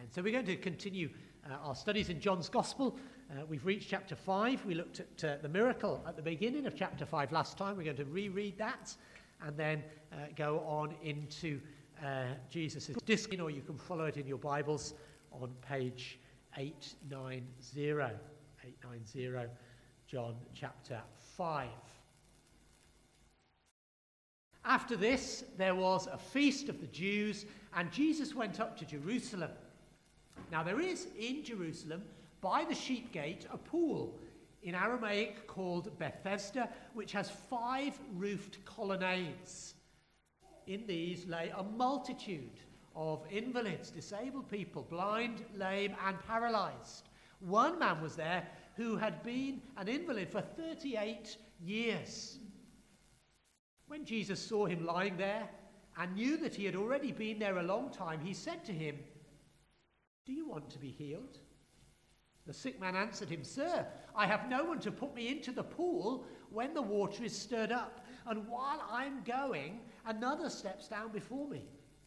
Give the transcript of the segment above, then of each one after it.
Amen. So we're going to continue our studies in John's Gospel. We've reached chapter 5. We looked at the miracle at the beginning of chapter 5 last time. We're going to reread that and then go on into Jesus' discourse, or you can follow it in your Bibles on page 890. 890, John chapter 5. After this, there was a feast of the Jews, and Jesus went up to Jerusalem. Now there is in Jerusalem, by the sheep gate, a pool in Aramaic called Bethesda, which has 5 roofed colonnades. In these lay a multitude of invalids, disabled people, blind, lame, and paralyzed. One man was there who had been an invalid for 38 years. When Jesus saw him lying there and knew that he had already been there a long time, he said to him, "Do you want to be healed?" The sick man answered him, "Sir, I have no one to put me into the pool when the water is stirred up, and while I'm going, another steps down before me."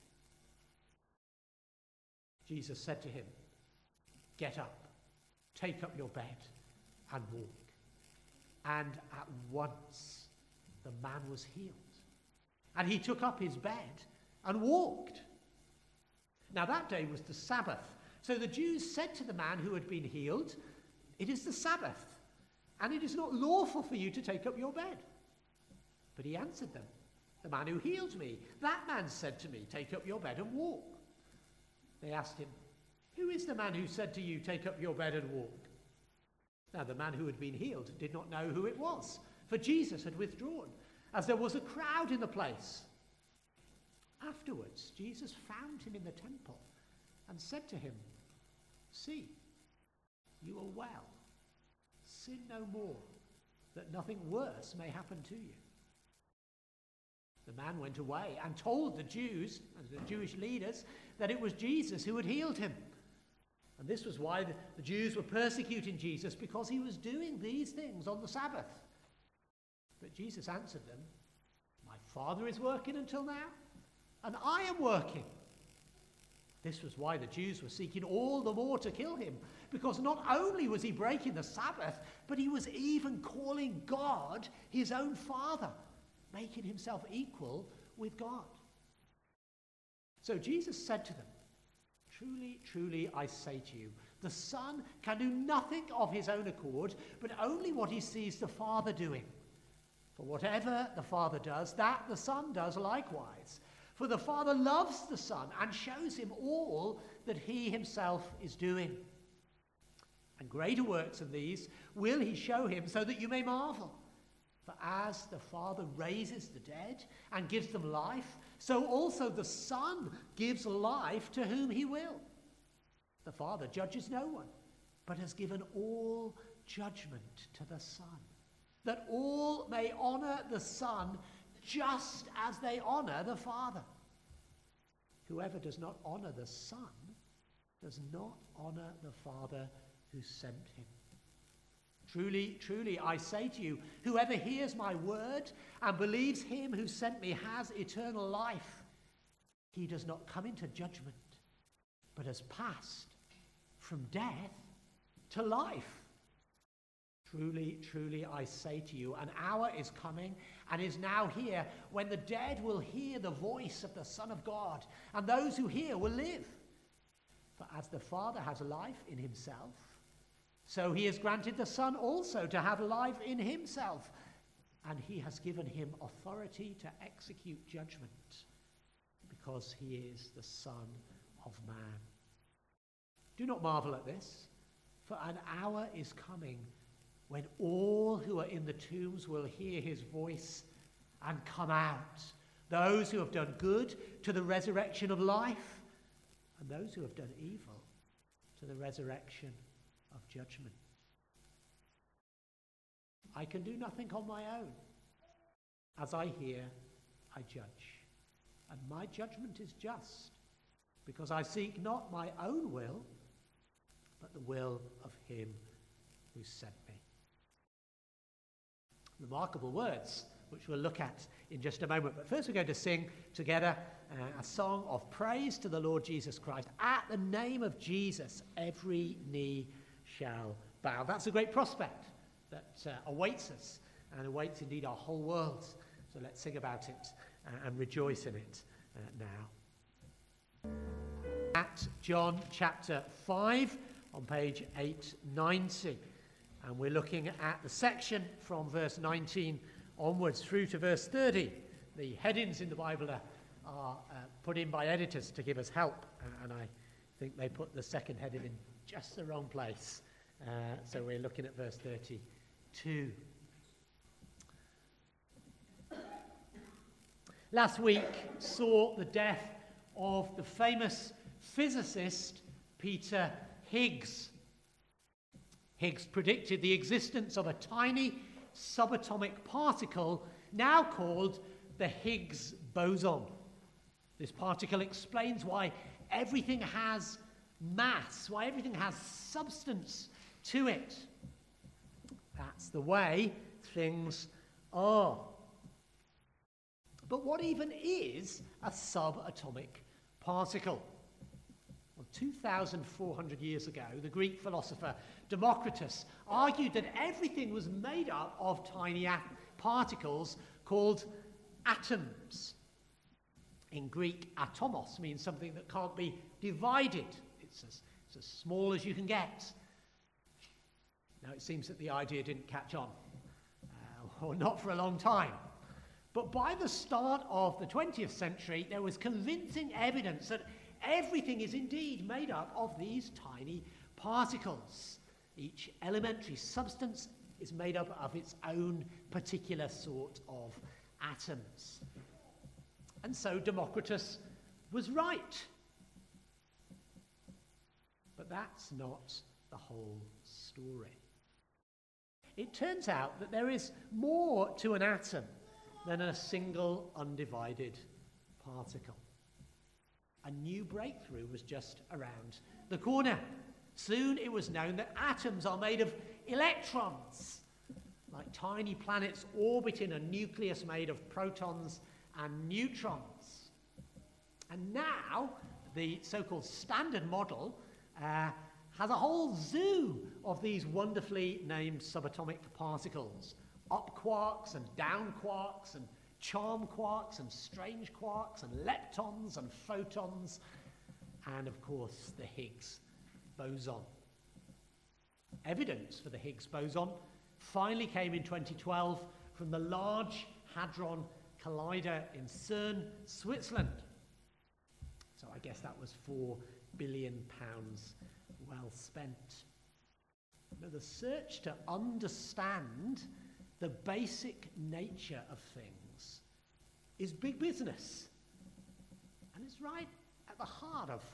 Jesus said to him, "Get up, take up your bed, and walk." And at once the man was healed. And he took up his bed and walked. Now that day was the Sabbath. So the Jews said to the man who had been healed, "It is the Sabbath, and it is not lawful for you to take up your bed." But he answered them, "The man who healed me, that man said to me, 'Take up your bed and walk.'" They asked him, "Who is the man who said to you, 'Take up your bed and walk'?" Now the man who had been healed did not know who it was, for Jesus had withdrawn, as there was a crowd in the place. Afterwards, Jesus found him in the temple and said to him, "See, you are well. Sin no more, that nothing worse may happen to you." The man went away and told the Jews, and the Jewish leaders, that it was Jesus who had healed him. And this was why the Jews were persecuting Jesus, because he was doing these things on the Sabbath. But Jesus answered them, "My Father is working until now, and I am working." This was why the Jews were seeking all the more to kill him, because not only was he breaking the Sabbath, but he was even calling God his own Father, making himself equal with God. So Jesus said to them, "Truly, truly, I say to you, the Son can do nothing of his own accord, but only what he sees the Father doing. For whatever the Father does, that the Son does likewise. For the Father loves the Son and shows him all that he himself is doing. And greater works than these will he show him, so that you may marvel. For as the Father raises the dead and gives them life, so also the Son gives life to whom he will. The Father judges no one, but has given all judgment to the Son, that all may honor the Son just as they honor the Father. Whoever does not honor the Son does not honor the Father who sent him. Truly, truly, I say to you, whoever hears my word and believes him who sent me has eternal life. He does not come into judgment, but has passed from death to life. Truly, truly, I say to you, an hour is coming and is now here when the dead will hear the voice of the Son of God, and those who hear will live. For as the Father has life in himself, so he has granted the Son also to have life in himself, and he has given him authority to execute judgment, because he is the Son of Man. Do not marvel at this, for an hour is coming when all who are in the tombs will hear his voice and come out, those who have done good to the resurrection of life, and those who have done evil to the resurrection of judgment. I can do nothing on my own. As I hear, I judge, and my judgment is just, because I seek not my own will, but the will of him who sent me. Remarkable words which we'll look at in just a moment. But first we're going to sing together a song of praise to the Lord Jesus Christ. At the name of Jesus, every knee shall bow. That's a great prospect that awaits us and awaits indeed our whole world. So let's sing about it and rejoice in it now. At John chapter 5 on page 890. And we're looking at the section from verse 19 onwards through to verse 30. The headings in the Bible are put in by editors to give us help. And I think they put the second heading in just the wrong place. So we're looking at verse 32. Last week saw the death of the famous physicist Peter Higgs. Higgs predicted the existence of a tiny subatomic particle now called the Higgs boson. This particle explains why everything has mass, why everything has substance to it. That's the way things are. But what even is a subatomic particle? Well, 2,400 years ago, the Greek philosopher Democritus argued that everything was made up of tiny particles called atoms. In Greek, atomos means something that can't be divided. It's as small as you can get. Now, it seems that the idea didn't catch on, or not for a long time. But by the start of the 20th century, there was convincing evidence that everything is indeed made up of these tiny particles. Each elementary substance is made up of its own particular sort of atoms. And so Democritus was right. But that's not the whole story. It turns out that there is more to an atom than a single undivided particle. A new breakthrough was just around the corner. Soon it was known that atoms are made of electrons, like tiny planets orbiting a nucleus made of protons and neutrons. And now the so-called Standard Model has a whole zoo of these wonderfully named subatomic particles. Up quarks and down quarks and charm quarks and strange quarks and leptons and photons and, of course, the Higgs boson. Evidence for the Higgs boson finally came in 2012 from the Large Hadron Collider in CERN, Switzerland. So I guess that was £4 billion well spent. Now, the search to understand the basic nature of things is big business. And it's right at the heart of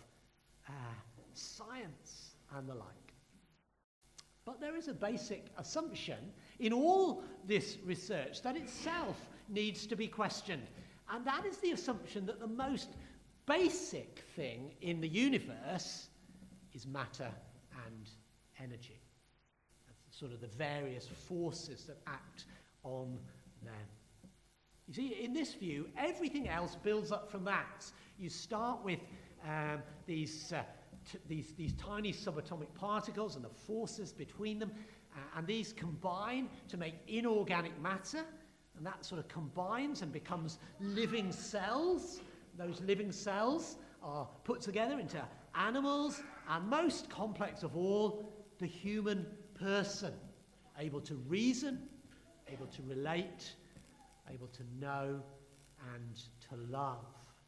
science and the like. But there is a basic assumption in all this research that itself needs to be questioned. And that is the assumption that the most basic thing in the universe is matter and energy. That's sort of the various forces that act on them. You see, in this view, everything else builds up from that. You start with these tiny subatomic particles and the forces between them, and these combine to make inorganic matter, and that sort of combines and becomes living cells. Those living cells are put together into animals, and most complex of all, the human person, able to reason, able to relate, able to know and to love.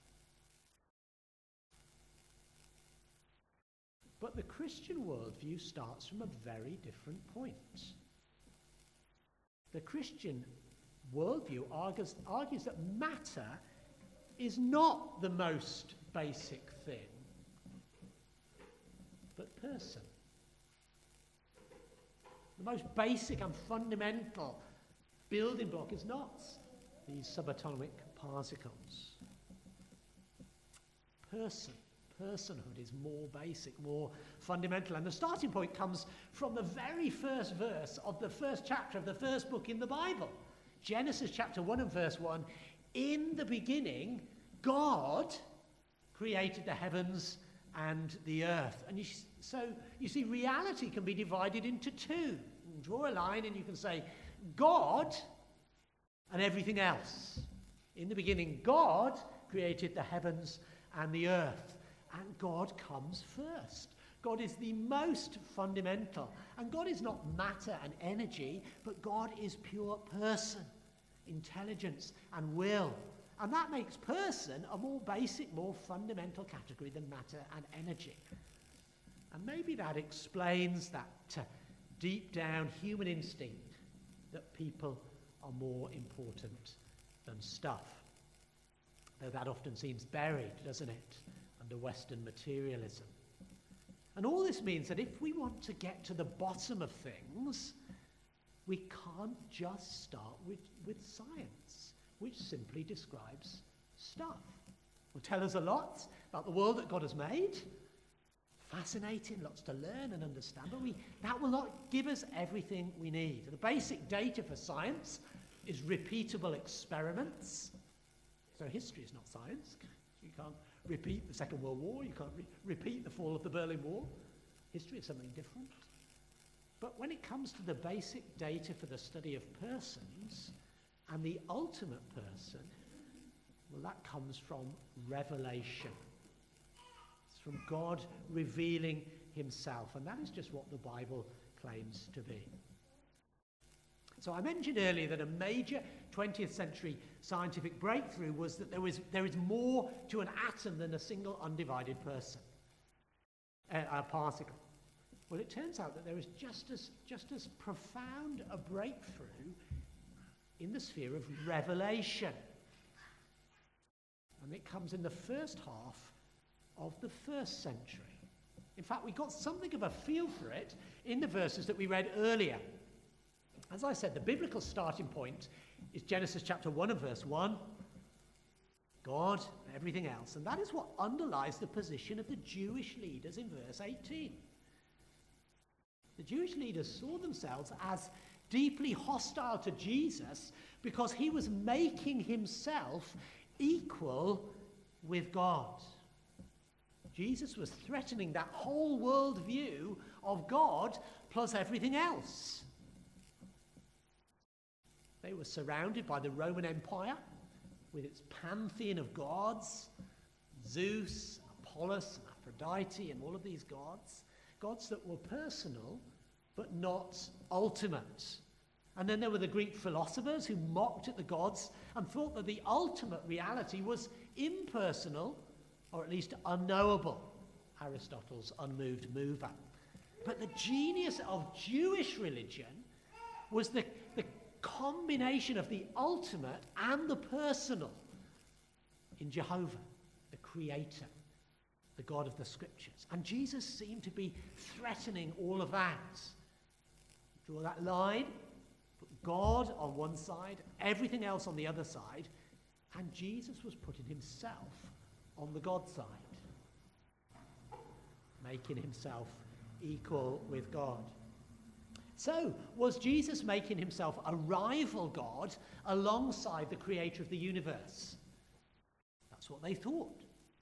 But the Christian worldview starts from a very different point. The Christian worldview argues that matter is not the most basic thing, but person. The most basic and fundamental building block is not these subatomic particles. Personhood is more basic, more fundamental. And the starting point comes from the very first verse of the first chapter of the first book in the Bible. Genesis chapter 1 and verse 1, in the beginning, God created the heavens and the earth. And so you see, reality can be divided into two. You can draw a line and you can say, God and everything else. In the beginning, God created the heavens and the earth. And God comes first. God is the most fundamental. And God is not matter and energy, but God is pure person, intelligence and will. And that makes person a more basic, more fundamental category than matter and energy. And maybe that explains that deep down human instinct that people are more important than stuff. Though that often seems buried, doesn't it, under Western materialism. And all this means that if we want to get to the bottom of things, we can't just start with science, which simply describes stuff. It will tell us a lot about the world that God has made. Fascinating, lots to learn and understand, but that will not give us everything we need. The basic data for science is repeatable experiments. So history is not science. You can't repeat the Second World War. You can't repeat the fall of the Berlin Wall. History is something different. But when it comes to the basic data for the study of persons and the ultimate person, well, that comes from revelation. It's from God revealing himself. And that is just what the Bible claims to be. So I mentioned earlier that a major 20th century scientific breakthrough was that there is more to an atom than a single undivided particle. Well, it turns out that there is just as profound a breakthrough in the sphere of revelation. And it comes in the first half of the first century. In fact, we got something of a feel for it in the verses that we read earlier. As I said, the biblical starting point is Genesis chapter 1 and verse 1. God and everything else. And that is what underlies the position of the Jewish leaders in verse 18. The Jewish leaders saw themselves as deeply hostile to Jesus because he was making himself equal with God. Jesus was threatening that whole worldview of God plus everything else. They were surrounded by the Roman Empire with its pantheon of gods, Zeus, Apollos, and Aphrodite, and all of these gods that were personal but not ultimate. And then there were the Greek philosophers who mocked at the gods and thought that the ultimate reality was impersonal, or at least unknowable. Aristotle's unmoved mover. But the genius of Jewish religion was the combination of the ultimate and the personal in Jehovah, the Creator, the God of the Scriptures. And Jesus seemed to be threatening all of that. Draw that line, put God on one side, everything else on the other side, and Jesus was putting himself on the God side, making himself equal with God. So, was Jesus making himself a rival God alongside the creator of the universe? That's what they thought.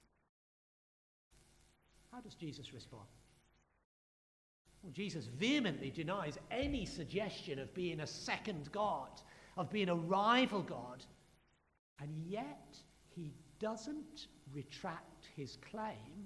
How does Jesus respond? Well, Jesus vehemently denies any suggestion of being a second God, of being a rival God, and yet he doesn't retract his claim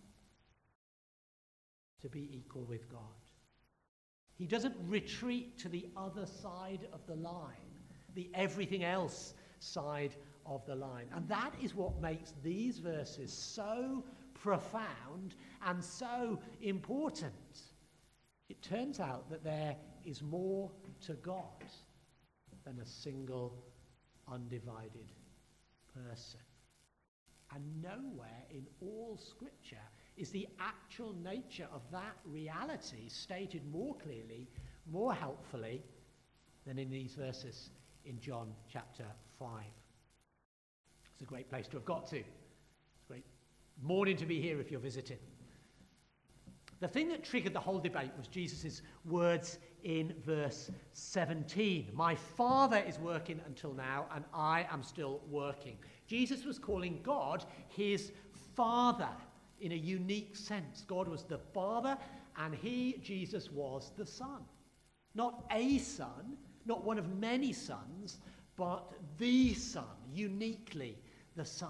to be equal with God. He doesn't retreat to the other side of the line, the everything else side of the line. And that is what makes these verses so profound and so important. It turns out that there is more to God than a single undivided person. And nowhere in all Scripture is the actual nature of that reality stated more clearly, more helpfully than in these verses in John chapter 5. It's a great place to have got to. It's a great morning to be here if you're visiting. The thing that triggered the whole debate was Jesus' words in verse 17. My Father is working until now, and I am still working. Jesus was calling God his Father in a unique sense. God was the Father, and he, Jesus, was the Son. Not a son, not one of many sons, but the Son, uniquely the Son.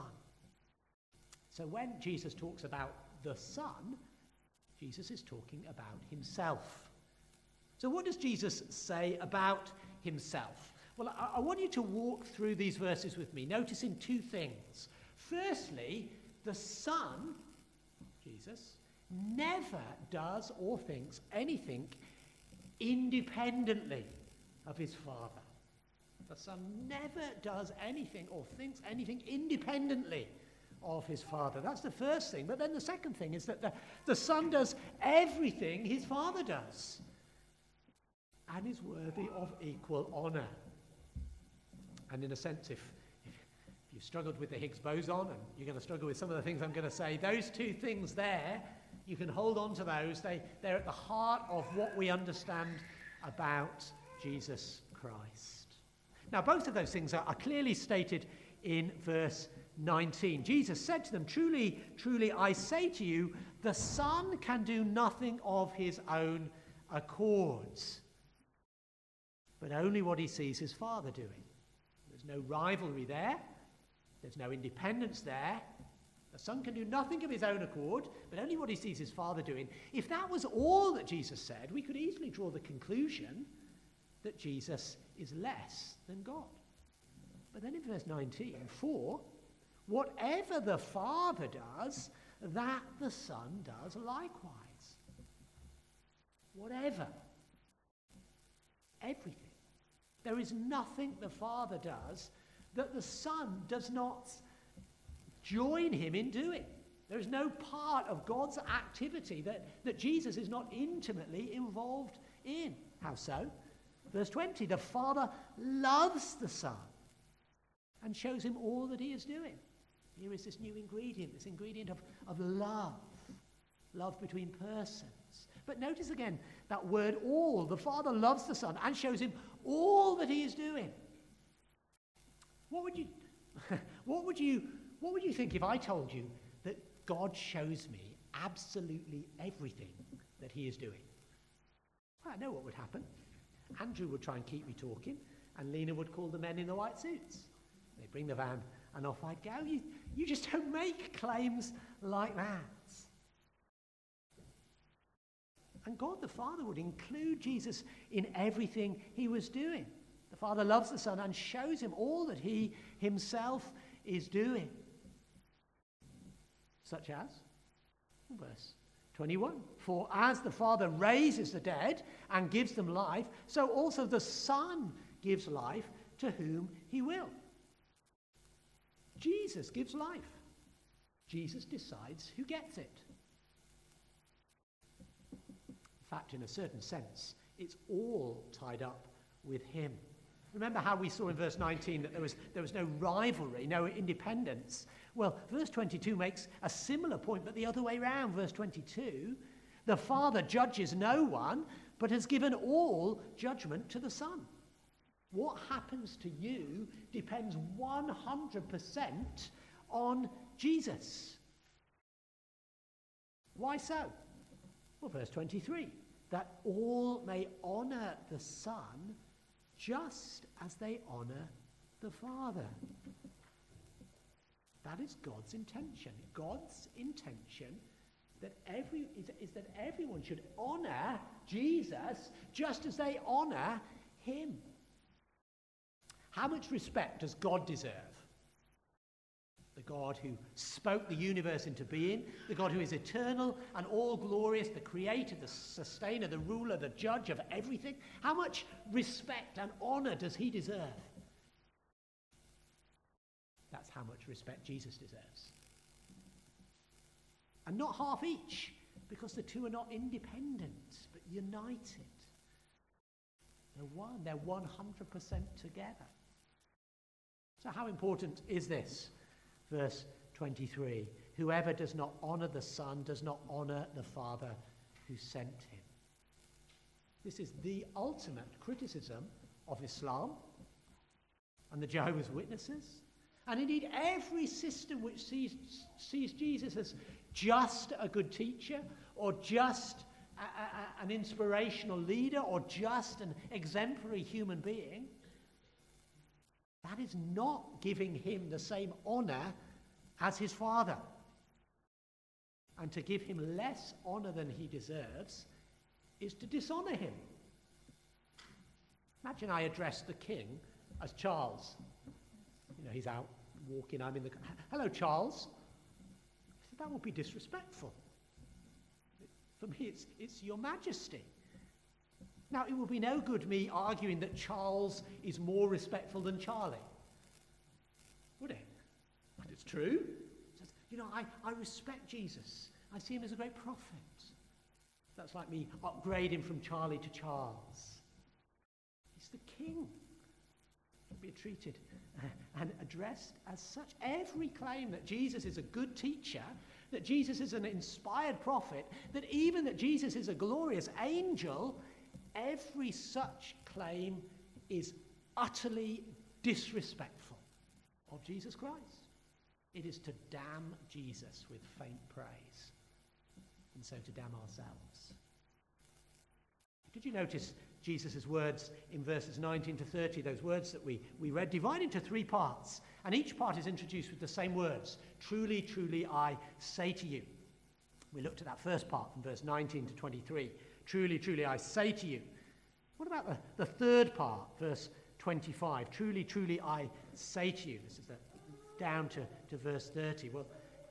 So when Jesus talks about the Son, Jesus is talking about himself. So what does Jesus say about himself? Well, I want you to walk through these verses with me, noticing two things. Firstly, the Son, Jesus, never does or thinks anything independently of his Father. The Son never does anything or thinks anything independently of his Father. That's the first thing. But then the second thing is that the Son does everything his Father does and is worthy of equal honour. And in a sense, if you've struggled with the Higgs boson, and you're going to struggle with some of the things I'm going to say, those two things there, you can hold on to those. They're at the heart of what we understand about Jesus Christ. Now, both of those things are clearly stated in verse 19. Jesus said to them, truly, truly, I say to you, the Son can do nothing of his own accord, but only what he sees his Father doing. There's no rivalry there. There's no independence there. The Son can do nothing of his own accord, but only what he sees his Father doing. If that was all that Jesus said, we could easily draw the conclusion that Jesus is less than God. But then in verse 19, for whatever the Father does, that the Son does likewise. Whatever. Everything. There is nothing the Father does that the Son does not join him in doing. There is no part of God's activity that Jesus is not intimately involved in. How so? Verse 20, the Father loves the Son and shows him all that he is doing. Here is this new ingredient, this ingredient of love. Love between persons. But notice again that word all. The Father loves the Son and shows him all that he is doing. What would you think if I told you that God shows me absolutely everything that he is doing? Well, I know what would happen. Andrew would try and keep me talking, and Lena would call the men in the white suits. They'd bring the van, and off I'd go. You just don't make claims like that. And God the Father would include Jesus in everything he was doing. The Father loves the Son and shows him all that he himself is doing. Such as, verse 21, for as the Father raises the dead and gives them life, so also the Son gives life to whom he will. Jesus gives life. Jesus decides who gets it. In fact, in a certain sense, it's all tied up with him. Remember how we saw in verse 19 that there was no rivalry, no independence? Well, verse 22 makes a similar point, but the other way around. Verse 22, the Father judges no one, but has given all judgment to the Son. What happens to you depends 100% on Jesus. Why so? Well, verse 23, that all may honor the Son just as they honor the Father. That is God's intention. God's intention is that everyone should honor Jesus just as they honor him. How much respect does God deserve? The God who spoke the universe into being, the God who is eternal and all-glorious, the creator, the sustainer, the ruler, the judge of everything. How much respect and honor does he deserve? That's how much respect Jesus deserves. And not half each, because the two are not independent, but united. They're one. They're 100% together. So how important is this? Verse 23, whoever does not honor the Son does not honor the Father who sent him. This is the ultimate criticism of Islam and the Jehovah's Witnesses, and indeed every system which sees Jesus as just a good teacher, or just an inspirational leader, or just an exemplary human being. That is not giving him the same honor as his Father. And to give him less honor than he deserves is to dishonor him. Imagine I address the king as Charles. You know, he's out walking, I'm in the... Hello, Charles. I said, that would be disrespectful. For me, it's your majesty. Now, it would be no good me arguing that Charles is more respectful than Charlie. Would it? But it's true. It says, you know, I respect Jesus. I see him as a great prophet. That's like me upgrading from Charlie to Charles. He's the king. He'll be treated and addressed as such. Every claim that Jesus is a good teacher, that Jesus is an inspired prophet, that even that Jesus is a glorious angel, every such claim is utterly disrespectful of Jesus Christ. It is to damn Jesus with faint praise, and so to damn ourselves. Did you notice Jesus' words in verses 19 to 30, those words that we read, divided into three parts, and each part is introduced with the same words. Truly, truly, I say to you. We looked at that first part from verse 19 to 23. Truly, truly, I say to you. What about the third part, verse 25? Truly, truly, I say to you. This is down to verse 30. Well,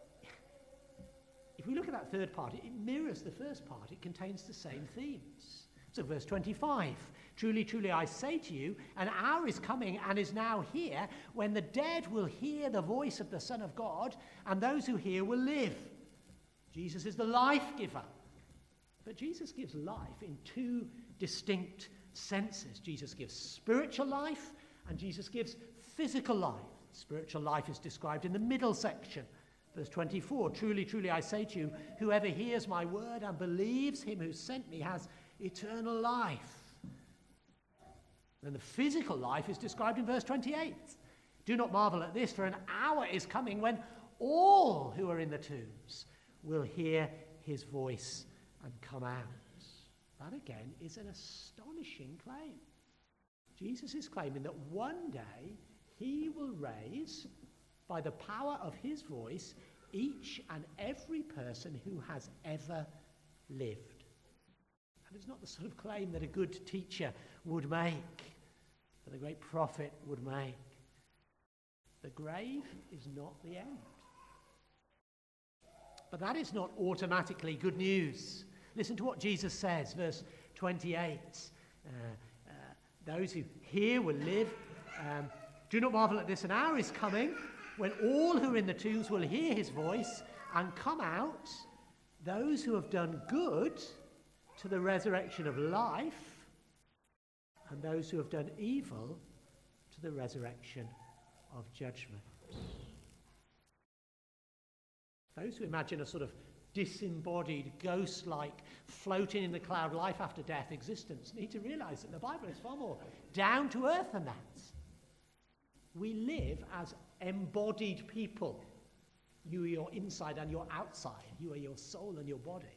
if we look at that third part, it mirrors the first part. It contains the same themes. So verse 25, truly, truly, I say to you, an hour is coming and is now here when the dead will hear the voice of the Son of God, and those who hear will live. Jesus is the life giver. But Jesus gives life in two distinct senses. Jesus gives spiritual life, and Jesus gives physical life. Spiritual life is described in the middle section. Verse 24, truly, truly, I say to you, whoever hears my word and believes him who sent me has eternal life. And the physical life is described in verse 28. Do not marvel at this, for an hour is coming when all who are in the tombs will hear his voice and come out. That again is an astonishing claim. Jesus is claiming that one day he will raise, by the power of his voice, each and every person who has ever lived. And it's not the sort of claim that a good teacher would make, that a great prophet would make. The grave is not the end. But that is not automatically good news. Listen to what Jesus says, verse 28. Those who hear will live. Do not marvel at this, an hour is coming when all who are in the tombs will hear his voice and come out, those who have done good to the resurrection of life, and those who have done evil to the resurrection of judgment. Those who imagine a sort of disembodied, ghost-like, floating in the cloud, life after death existence need to realize that the Bible is far more down to earth than that. We live as embodied people. You are your inside and your outside. You are your soul and your body.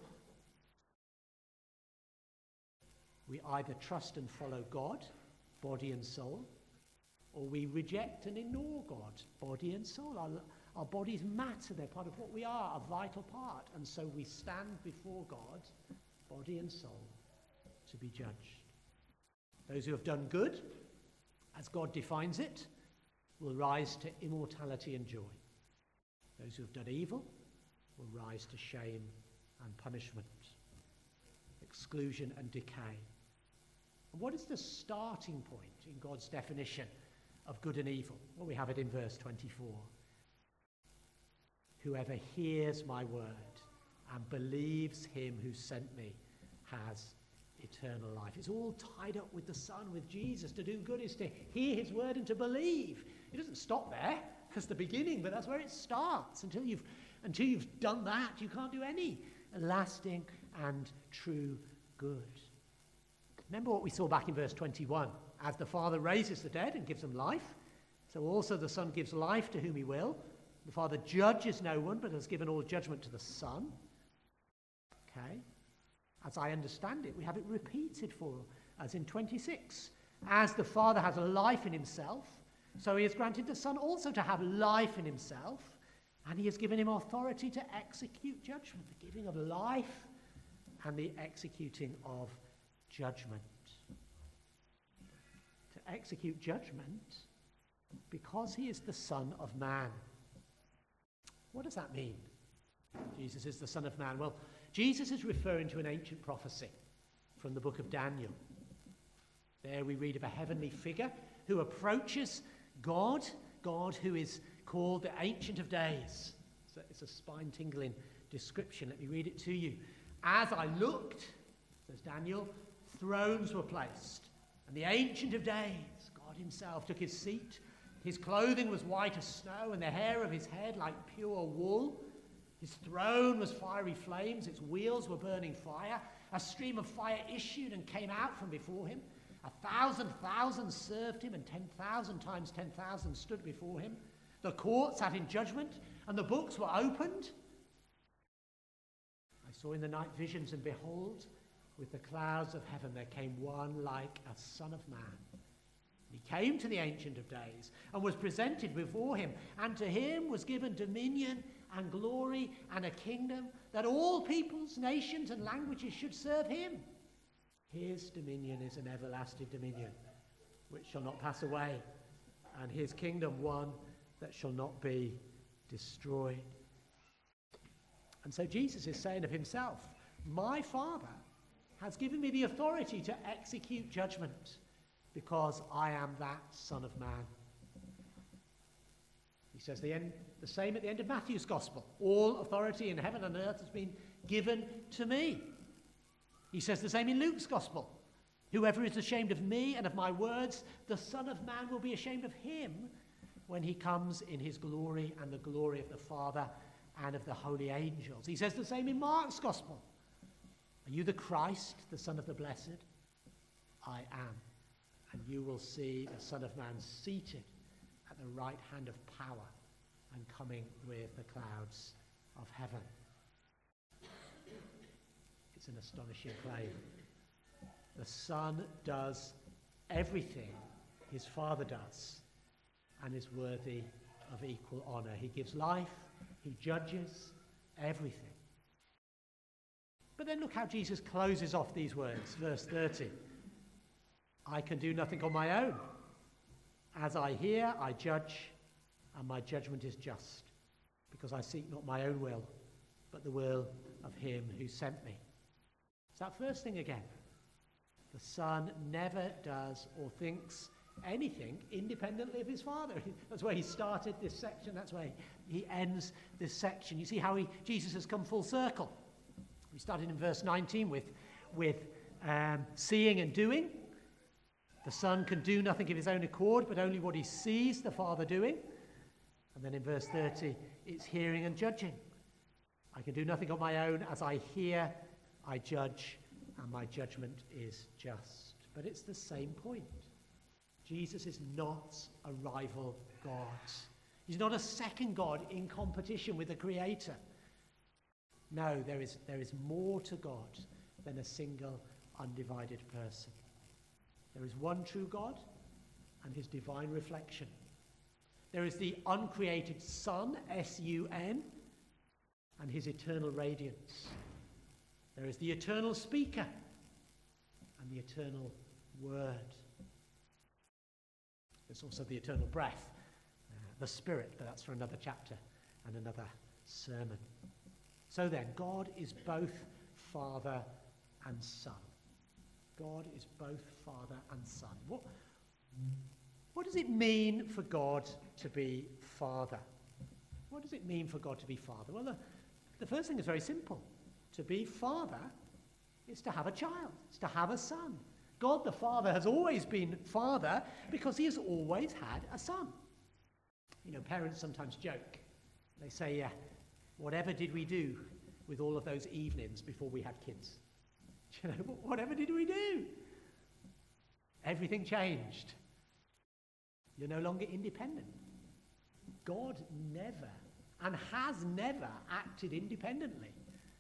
We either trust and follow God, body and soul, or we reject and ignore God, body and soul. Our bodies matter. They're part of what we are, a vital part. And so we stand before God, body and soul, to be judged. Those who have done good, as God defines it, will rise to immortality and joy. Those who have done evil will rise to shame and punishment, exclusion and decay. And what is the starting point in God's definition of good and evil? Well, we have it in verse 24. Whoever hears my word and believes him who sent me has eternal life. It's all tied up with the Son, with Jesus. To do good is to hear his word and to believe. It doesn't stop there. That's the beginning, but that's where it starts. Until you've done that, you can't do any lasting and true good. Remember what we saw back in verse 21. As the Father raises the dead and gives them life, so also the Son gives life to whom he will. The Father judges no one, but has given all judgment to the Son. Okay? As I understand it, we have it repeated for us in 26. As the Father has life in himself, so he has granted the Son also to have life in himself, and he has given him authority to execute judgment, the giving of life and the executing of judgment. To execute judgment because he is the Son of Man. What does that mean? Jesus is the Son of Man. Well, Jesus is referring to an ancient prophecy from the book of Daniel. There we read of a heavenly figure who approaches God who is called the Ancient of Days. So it's a spine-tingling description. Let me read it to you. As I looked, says Daniel, thrones were placed, and the Ancient of Days, God himself, took his seat. His clothing was white as snow, and the hair of his head like pure wool. His throne was fiery flames, its wheels were burning fire. A stream of fire issued and came out from before him. 1,000,000 served him, and 10,000 times 10,000 stood before him. The court sat in judgment, and the books were opened. I saw in the night visions, and behold, with the clouds of heaven there came one like a son of man. He came to the Ancient of Days and was presented before him, and to him was given dominion and glory and a kingdom, that all peoples, nations, and languages should serve him. His dominion is an everlasting dominion, which shall not pass away, and his kingdom one that shall not be destroyed. And so Jesus is saying of himself, my Father has given me the authority to execute judgment, because I am that Son of Man. He says the same at the end of Matthew's Gospel. All authority in heaven and earth has been given to me. He says the same in Luke's Gospel. Whoever is ashamed of me and of my words, the Son of Man will be ashamed of him when he comes in his glory and the glory of the Father and of the holy angels. He says the same in Mark's Gospel. Are you the Christ, the Son of the Blessed? I am. And you will see the Son of Man seated at the right hand of power and coming with the clouds of heaven. It's an astonishing claim. The Son does everything his Father does and is worthy of equal honor. He gives life, he judges everything. But then look how Jesus closes off these words, verse 30. I can do nothing on my own. As I hear, I judge, and my judgment is just, because I seek not my own will, but the will of him who sent me. It's that first thing again. The Son never does or thinks anything independently of his Father. That's where he started this section. That's where he ends this section. You see how Jesus has come full circle. We started in verse 19 with seeing and doing. The Son can do nothing of his own accord, but only what he sees the Father doing. And then in verse 30, it's hearing and judging. I can do nothing on my own. As I hear, I judge, and my judgment is just. But it's the same point. Jesus is not a rival God. He's not a second God in competition with the Creator. No, there is more to God than a single undivided person. There is one true God and his divine reflection. There is the uncreated Son, S-U-N, and his eternal radiance. There is the eternal speaker and the eternal word. There's also the eternal breath, the Spirit, but that's for another chapter and another sermon. So then, God is both Father and Son. God is both Father and Son. What does it mean for God to be Father? What does it mean for God to be Father? Well, the first thing is very simple. To be Father is to have a child. It's to have a son. God the Father has always been Father because he has always had a son. You know, parents sometimes joke. They say, whatever did we do with all of those evenings before we had kids? You know, whatever did we do? Everything changed. You're no longer independent. God never and has never acted independently.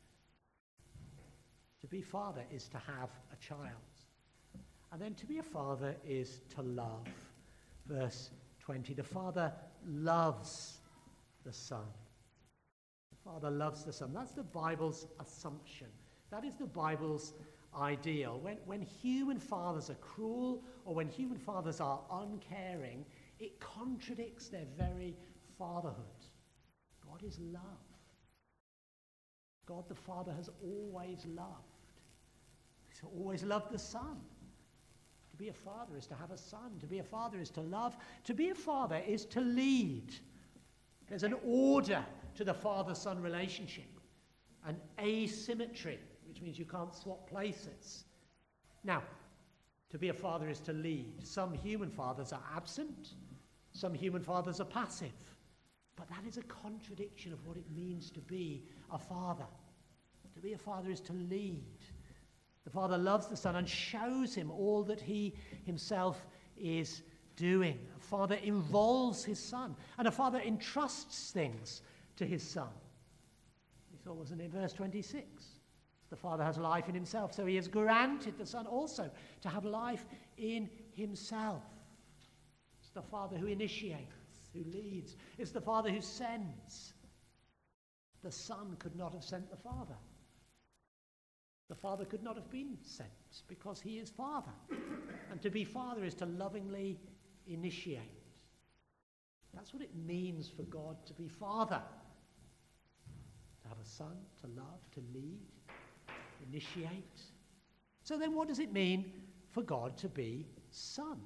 To be father is to have a child. And then to be a father is to love. Verse 20, the Father loves the Son. The Father loves the Son. That's the Bible's assumption. That is the Bible's ideal. When human fathers are cruel or when human fathers are uncaring, it contradicts their very fatherhood. God is love. God the Father has always loved. He's always loved the Son. To be a father is to have a son. To be a father is to love. To be a father is to lead. There's an order to the father-son relationship, an asymmetry, which means you can't swap places. Now, to be a father is to lead. Some human fathers are absent. Some human fathers are passive. But that is a contradiction of what it means to be a father. To be a father is to lead. The Father loves the Son and shows him all that he himself is doing. A father involves his Son, and a father entrusts things to his Son. We saw, wasn't it, verse 26? The Father has life in himself, so he has granted the Son also to have life in himself. It's the Father who initiates, who leads. It's the Father who sends. The Son could not have sent the Father. The Father could not have been sent because he is Father. And to be Father is to lovingly initiate. That's what it means for God to be Father. To have a Son, to love, to lead, initiate. So then what does it mean for God to be Son?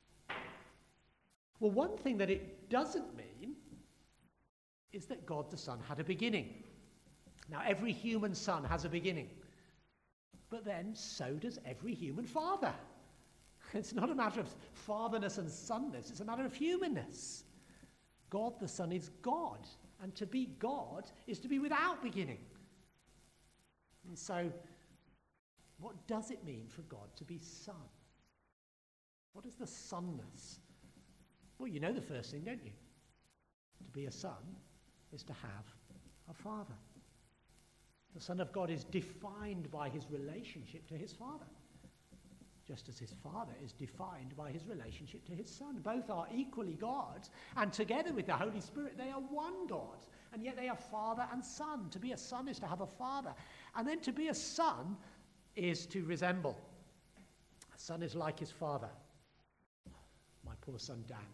Well, one thing that it doesn't mean is that God the Son had a beginning. Now, every human son has a beginning. But then so does every human father. It's not a matter of fatherness and sonness, it's a matter of humanness. God the Son is God, and to be God is to be without beginning. And so, what does it mean for God to be Son? What is the sonness? Well, you know the first thing, don't you? To be a son is to have a father. The Son of God is defined by his relationship to his Father, just as his Father is defined by his relationship to his Son. Both are equally God, and together with the Holy Spirit, they are one God, and yet they are Father and Son. To be a son is to have a father, and then to be a son is to resemble. A son is like his father. My poor son Dan.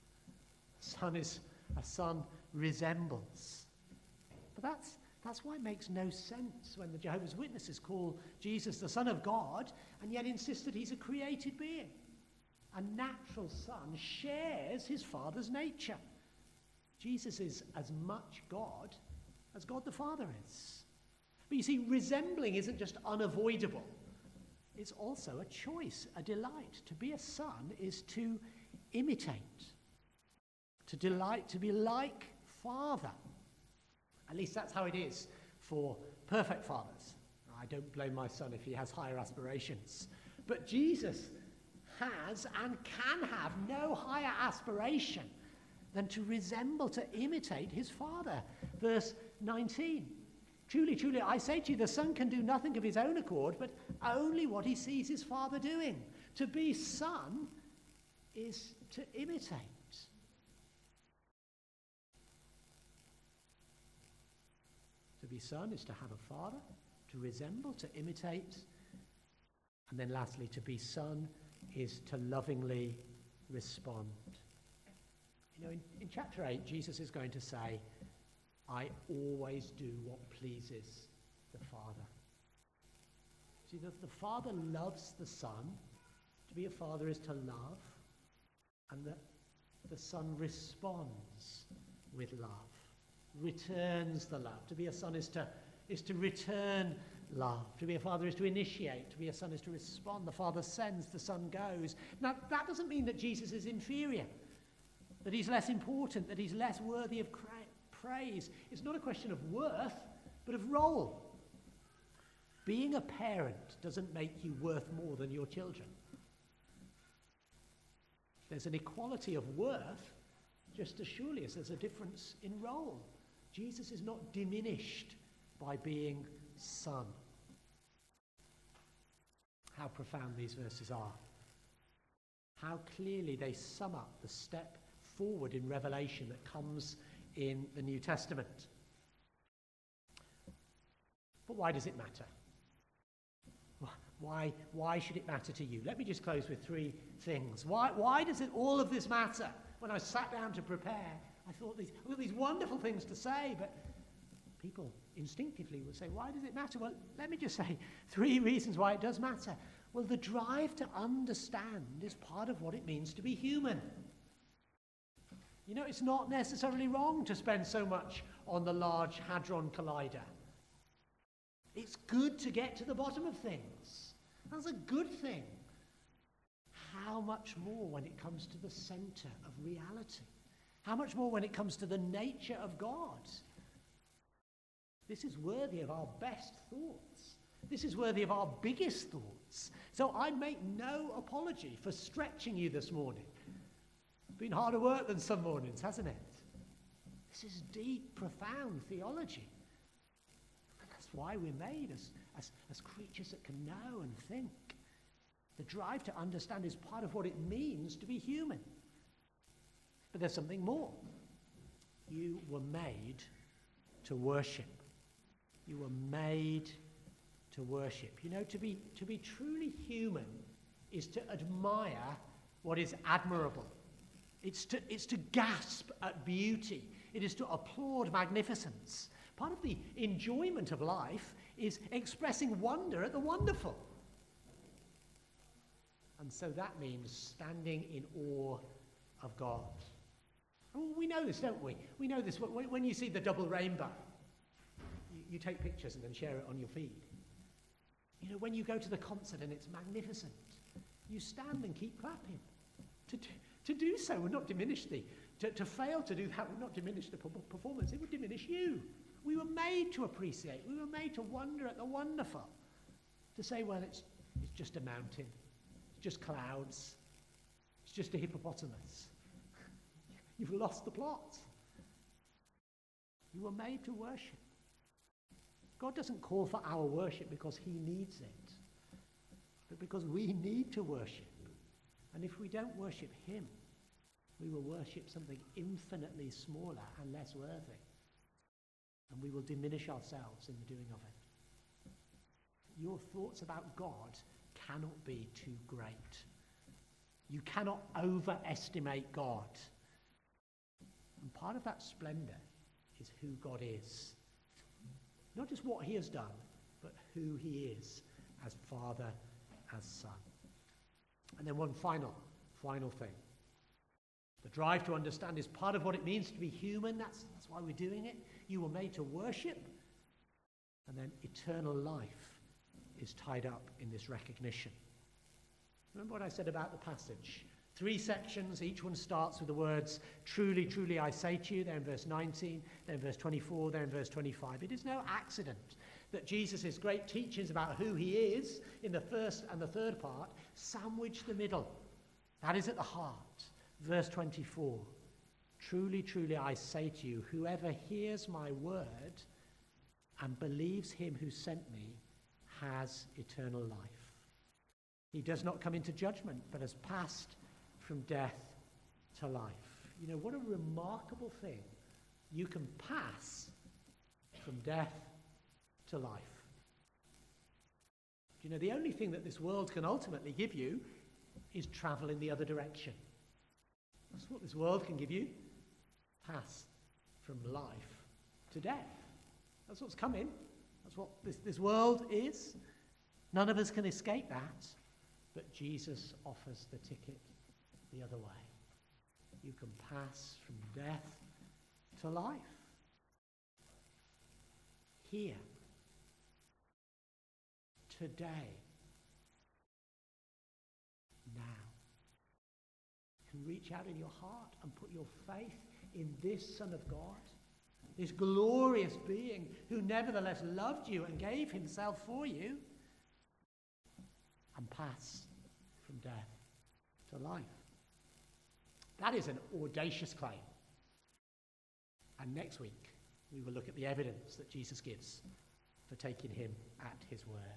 A son resembles. But that's why it makes no sense when the Jehovah's Witnesses call Jesus the Son of God and yet insist that he's a created being. A natural son shares his Father's nature. Jesus is as much God as God the Father is. But you see, resembling isn't just unavoidable. It's also a choice, a delight. To be a son is to imitate, to delight, to be like Father. At least that's how it is for perfect fathers. I don't blame my son if he has higher aspirations. But Jesus has and can have no higher aspiration than to resemble, to imitate his Father. Verse 19. Truly, truly, I say to you, the Son can do nothing of his own accord, but only what he sees his Father doing. To be son is to imitate. To be son is to have a father, to resemble, to imitate. And then lastly, to be son is to lovingly respond. You know, in chapter 8, Jesus is going to say, I always do what pleases the Father. See, the Father loves the Son. To be a father is to love. And the Son responds with love. Returns the love. To be a son is to return love. To be a father is to initiate. To be a son is to respond. The Father sends, the Son goes. Now, that doesn't mean that Jesus is inferior, that he's less important, that he's less worthy of praise. It's not a question of worth, but of role. Being a parent doesn't make you worth more than your children. There's an equality of worth just as surely as there's a difference in role. Jesus is not diminished by being son. How profound these verses are. How clearly they sum up the step forward in revelation that comes in the New Testament. But why does it matter? Why should it matter to you? Let me just close with three things. Why does all of this matter? When I sat down to prepare, I thought these wonderful things to say, but people instinctively would say, why does it matter? Well, let me just say three reasons why it does matter. Well, the drive to understand is part of what it means to be human. You know, it's not necessarily wrong to spend so much on the Large Hadron Collider. It's good to get to the bottom of things. That's a good thing. How much more when it comes to the center of reality? How much more when it comes to the nature of God? This is worthy of our best thoughts. This is worthy of our biggest thoughts. So I make no apology for stretching you this morning. It's been harder work than some mornings, hasn't it? This is deep, profound theology. And that's why we're made as creatures that can know and think. The drive to understand is part of what it means to be human. But there's something more. You were made to worship. You were made to worship. You know, to be truly human is to admire what is admirable. It's to gasp at beauty. It is to applaud magnificence. Part of the enjoyment of life is expressing wonder at the wonderful. And so that means standing in awe of God. Well, we know this, don't we? We know this. When you see the double rainbow, you take pictures and then share it on your feed. You know, when you go to the concert and it's magnificent, you stand and keep clapping. To do so would not diminish to fail to do that would not diminish the performance. It would diminish you. We were made to appreciate. We were made to wonder at the wonderful. To say, well, it's just a mountain. It's just clouds. It's just a hippopotamus. You've lost the plot. You were made to worship. God doesn't call for our worship because he needs it, but because we need to worship. And if we don't worship him, we will worship something infinitely smaller and less worthy. And we will diminish ourselves in the doing of it. Your thoughts about God cannot be too great. You cannot overestimate God. And part of that splendor is who God is. Not just what he has done, but who he is as Father, as Son. And then one final thing. The drive to understand is part of what it means to be human. That's why we're doing it. You were made to worship. And then eternal life is tied up in this recognition. Remember what I said about the passage? 3 sections, each one starts with the words, truly, truly I say to you, there in verse 19, there in verse 24, there in verse 25. It is no accident that Jesus' great teachings about who he is in the first and the third part sandwich the middle. That is at the heart. Verse 24, truly, truly I say to you, whoever hears my word and believes him who sent me has eternal life. He does not come into judgment, but has passed from death to life. You know, what a remarkable thing. You can pass from death to life. You know, the only thing that this world can ultimately give you is travel in the other direction. That's what this world can give you. Pass from life to death. That's what's coming. That's what this world is. None of us can escape that. But Jesus offers the ticket the other way. You can pass from death to life. Here. Today. Now. You can reach out in your heart and put your faith in this Son of God this glorious being who nevertheless loved you and gave himself for you, and pass from death to life. That is an audacious claim. And next week, we will look at the evidence that Jesus gives for taking him at his word.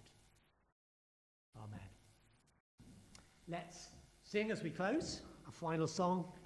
Amen. Let's sing as we close a final song.